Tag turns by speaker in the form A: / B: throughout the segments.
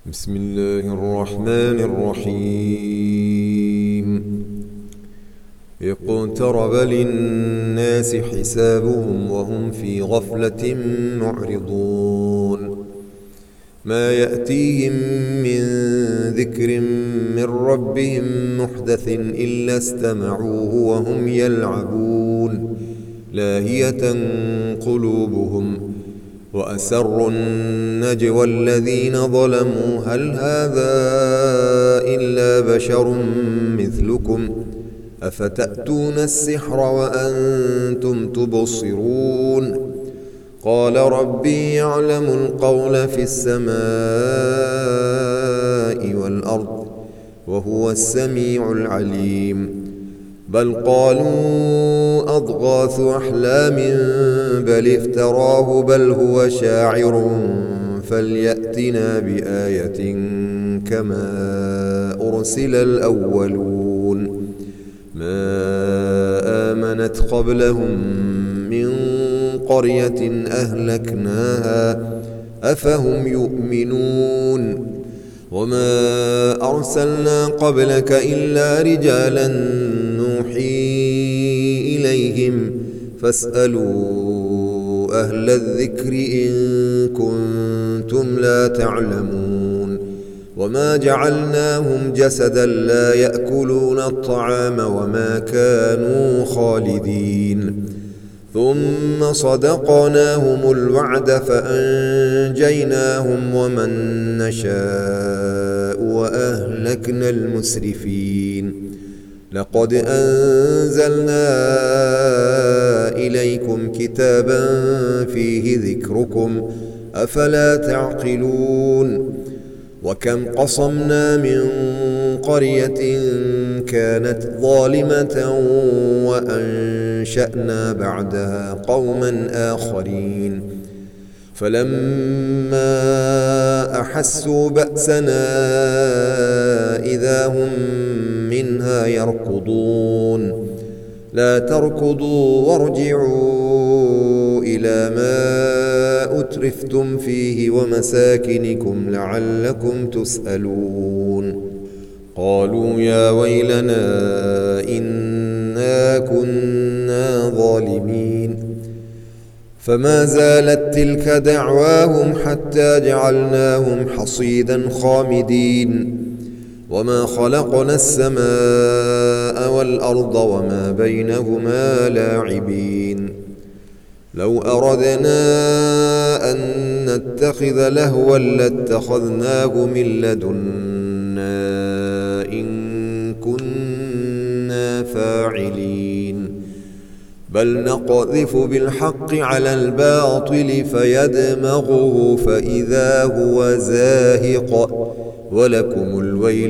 A: بسم الله الرحمن الرحيم. اقترب للناس حسابهم وهم في غفلة معرضون. ما يأتيهم من ذكر من ربهم محدث إلا استمعوه وهم يلعبون لاهية قلوبهم وأسروا النجوى الذين ظلموا هل هذا إلا بشر مثلكم أفتأتون السحر وأنتم تبصرون. قال ربي يعلم القول في السماء والأرض وهو السميع العليم. بل قالوا أضغاث أحلام بل افتراه بل هو شاعر فليأتنا بآية كما أرسل الأولون. ما آمنت قبلهم من قرية أهلكناها أفهم يؤمنون. وما أرسلنا قبلك إلا رجالا نوحي إليهم فاسألوا أهل الذكر إن كنتم لا تعلمون. وما جعلناهم جسدا لا يأكلون الطعام وما كانوا خالدين. ثم صدقناهم الوعد فأنجيناهم ومن نشاء وأهلكنا المسرفين. لقد أنزلنا إليكم كتابا فيه ذكركم أفلا تعقلون. وكم قصمنا من قرية كانت ظالمة وأنشأنا بعدها قوما آخرين فلما أحسوا بأسنا إذا هم منها يركضون. لا تركضوا وارجعوا إلى ما أترفتم فيه ومساكنكم لعلكم تسألون. قالوا يا ويلنا إنا كنا ظالمين. فما زالت تلك دعواهم حتى جعلناهم حصيدا خامدين. وما خلقنا السماء والأرض وما بينهما لاعبين. لو أردنا أن نتخذ لهوا لاتخذناه من لدنا إن كنا فاعلين. بل نقذف بالحق على الباطل فيدمغه فإذا هو زاهق ولكم الويل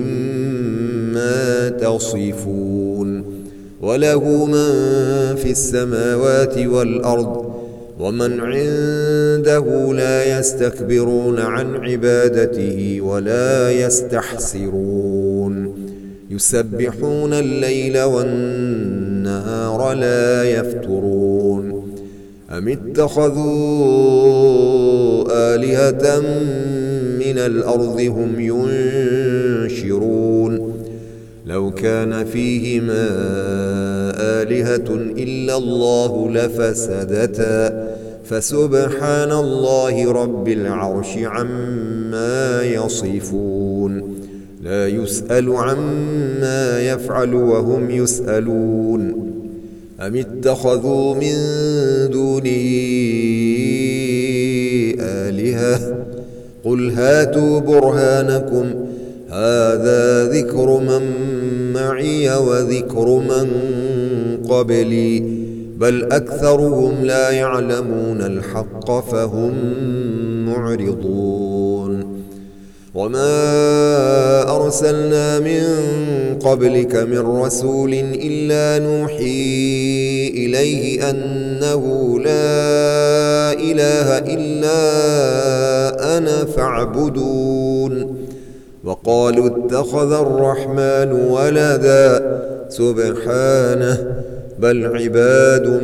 A: مما تصفون. وله من في السماوات والأرض ومن عنده لا يستكبرون عن عبادته ولا يستحسرون. يسبحون الليل والنهار لا يفترون. أم اتخذوا آلهة من الأرض هم ينشرون. لو كان فيهما آلهة إلا الله لفسدتا فسبحان الله رب العرش عما يصفون. لا يسأل عما يفعل وهم يسألون. أم اتخذوا من دونه آلهة قل هاتوا برهانكم هذا ذكر من معي وذكر من قبلي بل أكثرهم لا يعلمون الحق فهم معرضون. وما أرسلنا من قبلك من رسول إلا نوحي إليه أنه لا إله إلا أنا فاعبدون. وقالوا اتخذ الرحمن ولدا سبحانه بل عباد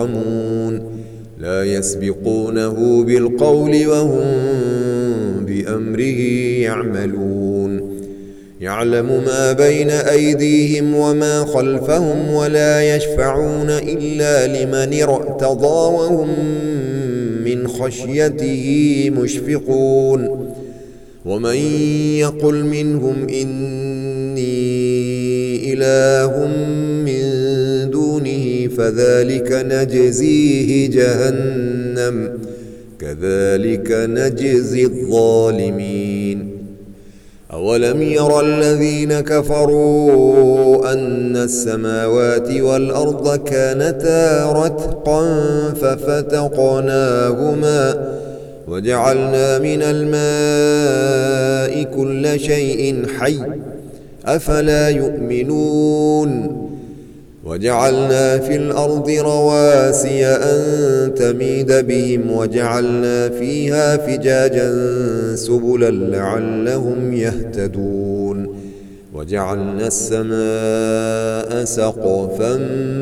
A: مكرمون لا يسبقونه بالقول وهم بأمره أمره يعملون يعلم ما بين أيديهم وما خلفهم ولا يشفعون إلا لمن ارتضى وهم من خشيته مشفقون ومن يقل منهم إني إله من دونه فذلك نجزيه جهنم كذلك نجزي الظالمين أولم ير الذين كفروا أن السماوات والأرض كانتا رتقا ففتقناهما وجعلنا من الماء كل شيء حي أفلا يؤمنون وجعلنا في الأرض رواسي أن تميد بهم وجعلنا فيها فجاجا سبلا لعلهم يهتدون وجعلنا السماء سقفا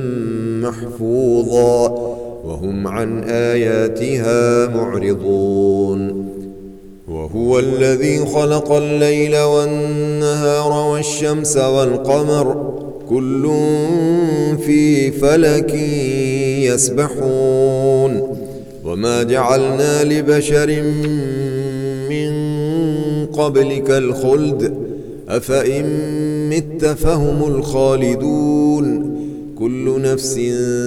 A: محفوظا وهم عن آياتها معرضون وهو الذي خلق الليل والنهار والشمس والقمر كل في فلك يسبحون وما جعلنا لبشر من قبلك الخلد أفإن مت فهم الخالدون كل نفس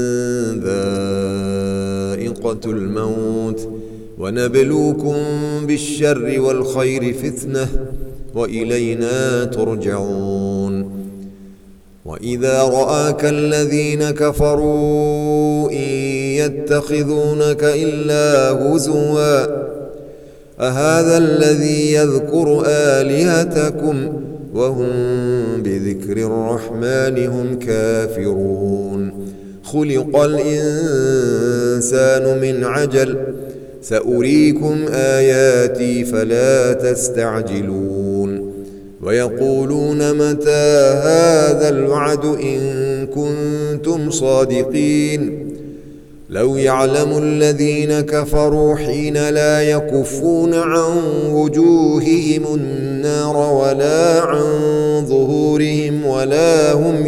A: ذائقة الموت ونبلوكم بالشر والخير فتنة وإلينا ترجعون وإذا رآك الذين كفروا إن يتخذونك إلا هزوا أهذا الذي يذكر آلهتكم وهم بذكر الرحمن هم كافرون خلق الإنسان من عجل سأريكم آياتي فلا تستعجلون ويقولون متى هذا الوعد إن كنتم صادقين لو يعلم الذين كفروا حين لا يكفون عن وجوههم النار ولا عن ظهورهم ولا هم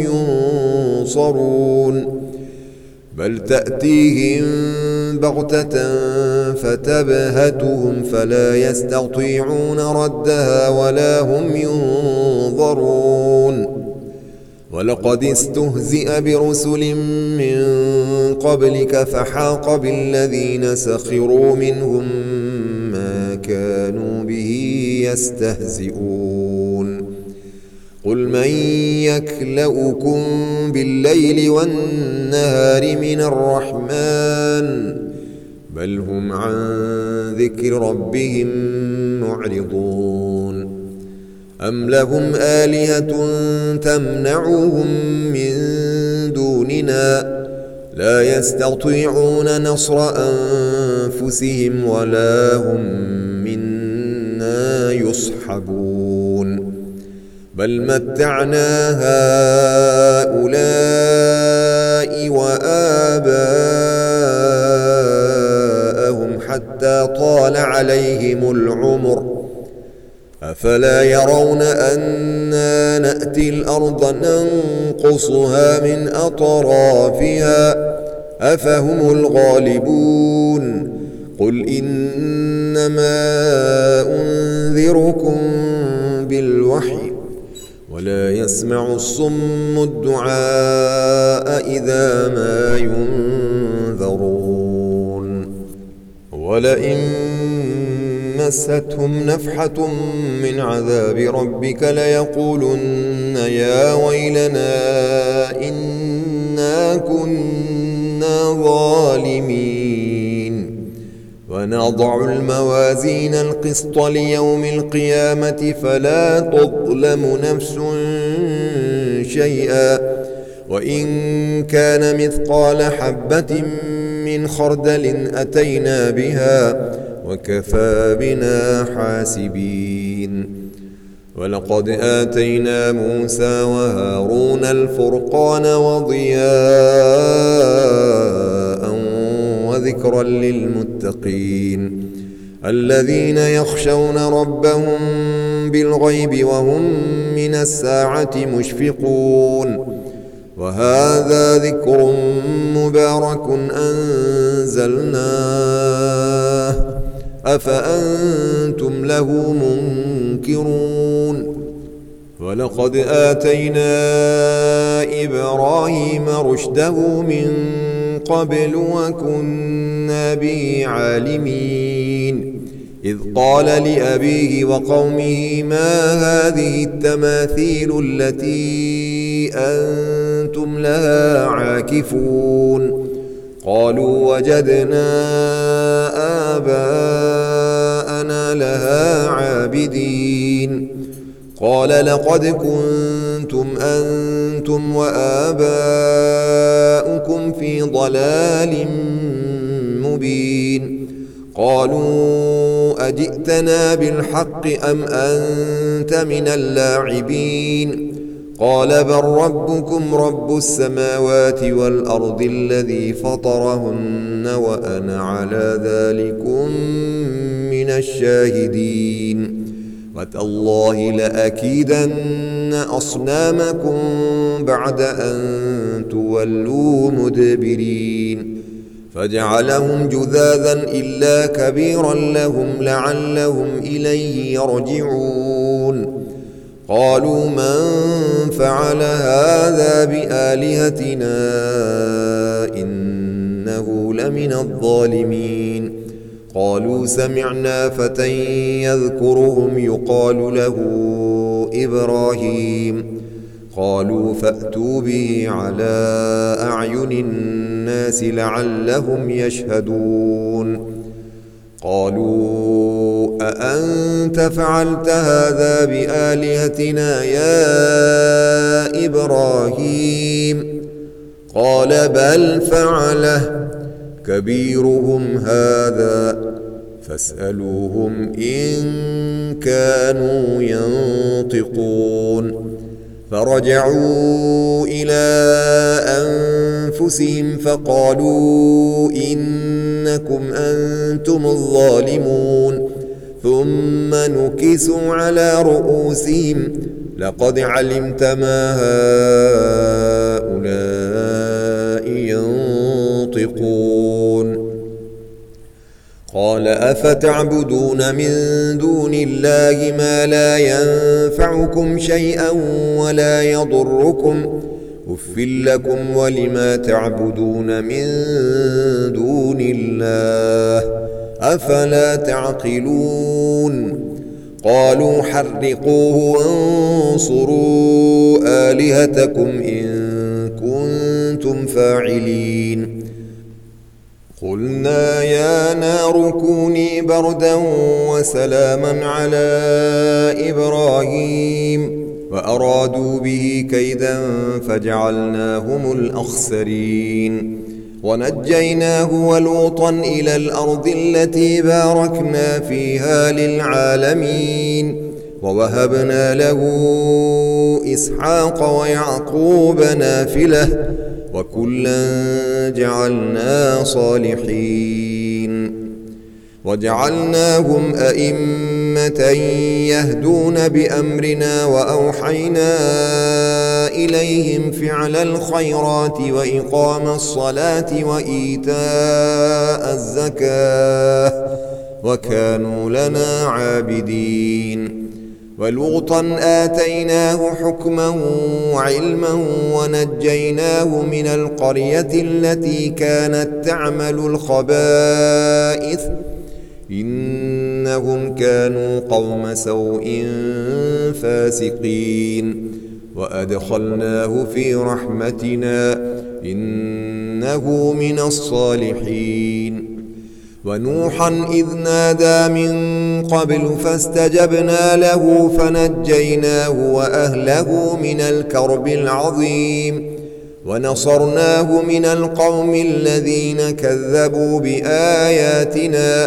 A: ينصرون بل تأتيهم بغتة فتبهتهم فلا يستطيعون ردها ولا هم ينظرون ولقد استهزئ برسل من قبلك فحاق بالذين سخروا منهم ما كانوا به يستهزئون قل من يكلؤكم بالليل والنهار من الرحمن بل هم عن ذكر ربهم معرضون أم لهم آلهة تمنعهم من دوننا لا يستطيعون نصر أنفسهم ولا هم منا يصحبون بل متعنا هؤلاء وآباءهم حتى طال عليهم العمر أفلا يرون أنا نأتي الأرض ننقصها من أطرافها أفهم الغالبون قل إنما أنذركم بالوحي ولا يسمع الصم الدعاء إذا ما ينذرون ولئن مستهم نفحة من عذاب ربك ليقولن يا ويلنا إنا كنا ظالمين ونضع الموازين القسط ليوم القيامة فلا تظلم نفس شيئا وإن كان مثقال حبة من خردل أتينا بها وكفى بنا حاسبين ولقد آتينا موسى وهارون الفرقان وضياء وذكرا للمتقين الذين يخشون ربهم بالغيب وهم من الساعة مشفقون وهذا ذكر مبارك أنزلناه أفأنتم له منكرون ولقد آتينا إبراهيم رشده من قبل وكنا به عالمين إذ قال لأبيه وقومه ما هذه التماثيل التي أنتم لها عاكفون قالوا وجدنا آباءنا لها عابدين قال لقد كنتم أنتم وآباؤكم في ضلال مبين قالوا أجئتنا بالحق أم أنت من اللاعبين قال بل ربكم رب السماوات والأرض الذي فطرهن وأنا على ذلكم من الشاهدين وتالله لأكيدن أصنامكم بعد أن تولوا مدبرين فجعلهم جذاذا إلا كبيرا لهم لعلهم إليه يرجعون قالوا من فعل هذا بآلهتنا إنه لمن الظالمين قالوا سمعنا فتى يذكرهم يقال له إبراهيم قالوا فأتوا به على أعين الناس لعلهم يشهدون قالوا أأنت فعلت هذا بآلهتنا يا إبراهيم قال بل فعله كبيرهم هذا فاسألوهم إن كانوا ينطقون فرجعوا إلى أنفسهم فقالوا إنكم أنتم الظالمون ثم نكسوا على رؤوسهم لقد علمت ما هؤلاء ينطقون قال أفتعبدون من دون الله ما لا ينفعكم شيئا ولا يضركم أف لكم ولما تعبدون من دون الله أفلا تعقلون قالوا حرقوه وانصروا آلهتكم إن كنتم فاعلين قلنا يا نار كوني بردا وسلاما على إبراهيم وأرادوا به كيدا فجعلناهم الأخسرين ونجيناه ولوطا إلى الأرض التي باركنا فيها للعالمين ووهبنا له إسحاق ويعقوب نافلة وكلا جعلنا صالحين وجعلناهم أئمة يهدون بأمرنا وأوحينا إليهم فعل الخيرات وإقام الصلاة وإيتاء الزكاة وكانوا لنا عابدين ولوطا آتيناه حكما وعلما ونجيناه من القرية التي كانت تعمل الخبائث إنهم كانوا قوم سوء فاسقين وأدخلناه في رحمتنا إنه من الصالحين ونوحا إذ نادى من قبل فاستجبنا له فنجيناه وأهله من الكرب العظيم ونصرناه من القوم الذين كذبوا بآياتنا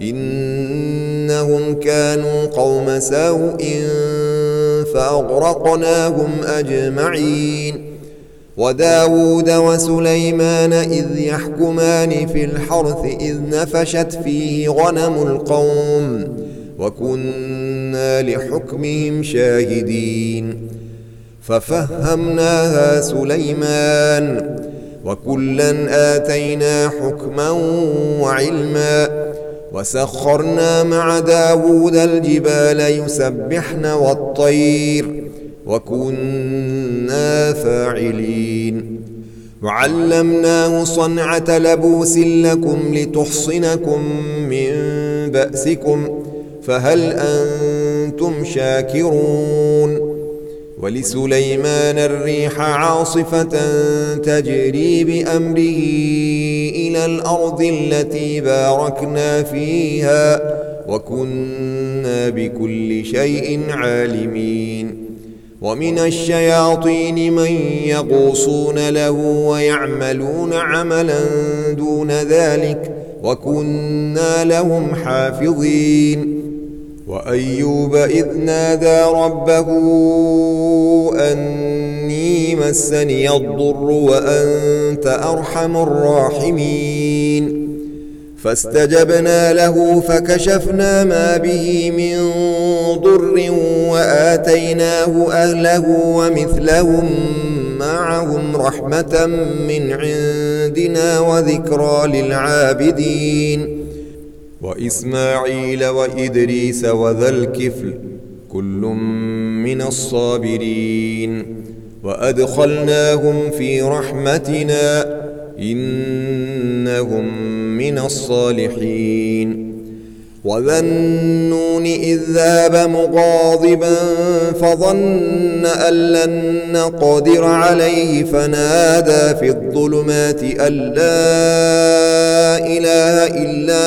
A: إنهم كانوا قوم سوء فأغرقناهم أجمعين وداود وسليمان إذ يحكمان في الحرث إذ نفشت فيه غنم القوم وكنا لحكمهم شاهدين ففهمناها سليمان وكلا آتينا حكما وعلما وسخرنا مع داود الجبال يسبحن والطير وكنا فاعلين وعلمناه صنعة لبوس لكم لتحصنكم من بأسكم فهل أنتم شاكرون ولسليمان الريح عاصفة تجري بأمره إلى الأرض التي باركنا فيها وكنا بكل شيء عالمين ومن الشياطين من يغوصون له ويعملون عملا دون ذلك وكنا لهم حافظين وأيوب إذ نادى ربه أني مسني الضر وأنت أرحم الراحمين فاستجبنا له فكشفنا ما به من ضر وآتيناه أهله ومثلهم معهم رحمة من عندنا وذكرى للعابدين وإسماعيل وإدريس وذا الكفل كل من الصابرين وأدخلناهم في رحمتنا إنهم من الصالحين وذا النون إذ ذهب مغاضبا فظن أن لن نقدر عليه فنادى في الظلمات أن لا إله إلا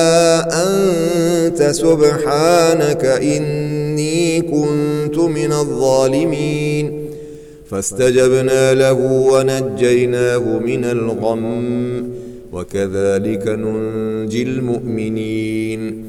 A: أنت سبحانك إني كنت من الظالمين فاستجبنا له ونجيناه من الغم وكذلك ننجي المؤمنين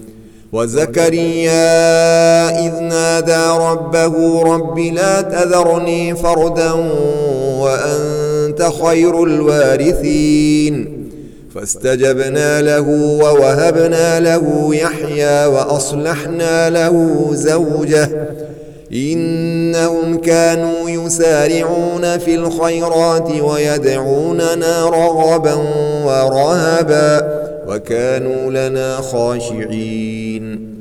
A: وزكريا إذ نادى ربه رب لا تذرني فردا وأنت خير الوارثين فاستجبنا له ووهبنا له يحيى وأصلحنا له زوجه إنهم كانوا يسارعون في الخيرات ويدعوننا رغبا ورهبا وكانوا لنا خاشعين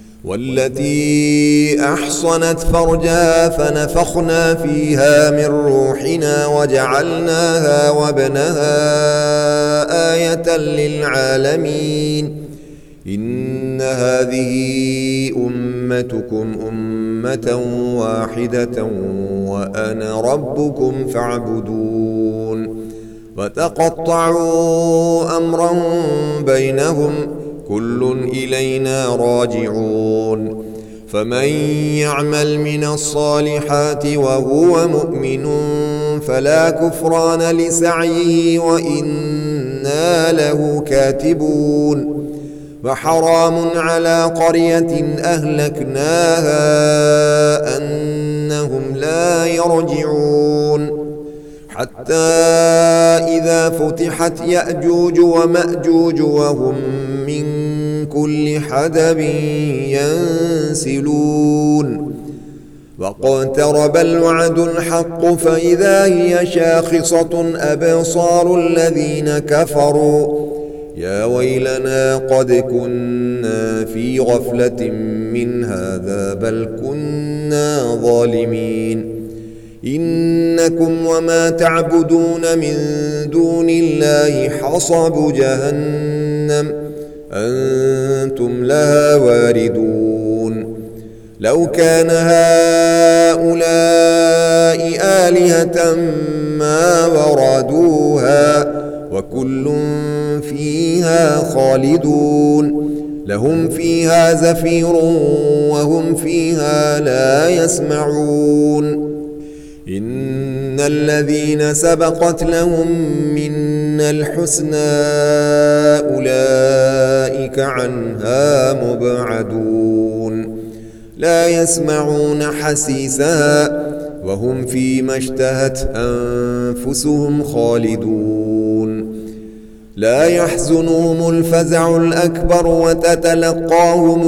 A: والتي أحصنت فرجها فنفخنا فيها من روحنا وجعلناها وابنها آية للعالمين إن هذه أمتكم أمة واحدة وأنا ربكم فاعبدون وتقطعوا أمرهم بينهم كل إلينا راجعون فمن يعمل من الصالحات وهو مؤمن فلا كفران لسعيه وإنا له كاتبون وحرام على قرية أهلكناها أنهم لا يرجعون حتى إذا فتحت يأجوج ومأجوج وهم من كل حدب ينسلون واقترب الوعد الحق فإذا هي شاخصة أبصار الذين كفروا يا ويلنا قد كنا في غفلة من هذا بل كنا ظالمين إنكم وما تعبدون من دون الله حصب جهنم أنتم لها واردون لو كان هؤلاء آلهة ما وردوها وكل فيها خالدون لهم فيها زفير وهم فيها لا يسمعون إن الذين سبقت لهم منا الحسنى أولئك عنها مبعدون لا يسمعون حسيسها وهم فيما اشتهت أنفسهم خالدون لا يحزنهم الفزع الأكبر وتتلقاهم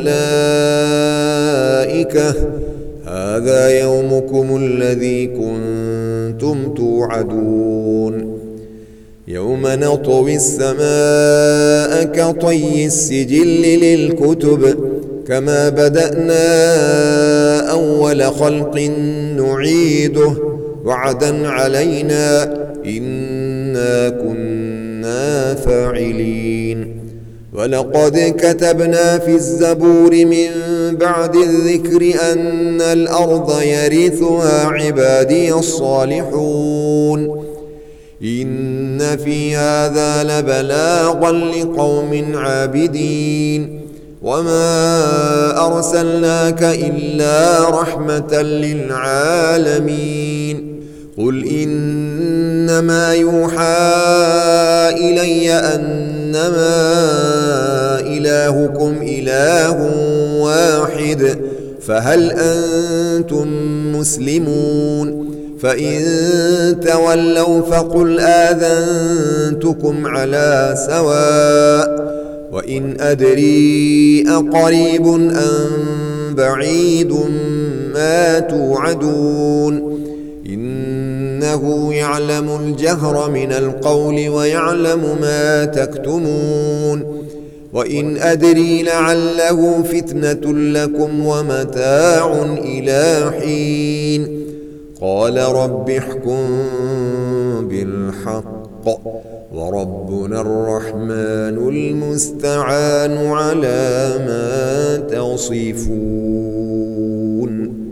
A: الملائكة هذا يومكم الذي كنتم توعدون يوم نطوي السماء كطي السجل للكتب كما بدأنا أول خلق نعيده وعدا علينا إنا كنا فاعلين ولقد كتبنا في الزبور من بعد الذكر أن الأرض يرثها عبادي الصالحون إن في هذا لبلاغا لقوم عابدين وما أرسلناك إلا رحمة للعالمين قل إنما يوحى إلي أنما إلهكم إله واحد فهل أنتم مسلمون فإن تولوا فقل آذنتكم على سواء وإن أدري أقريب أم بعيد ما توعدون إنه يعلم الجهر من القول ويعلم ما تكتمون وإن أدري لعله فتنة لكم ومتاع إلى حين قال رب احكم بالحق وربنا الرحمن المستعان على ما تصفون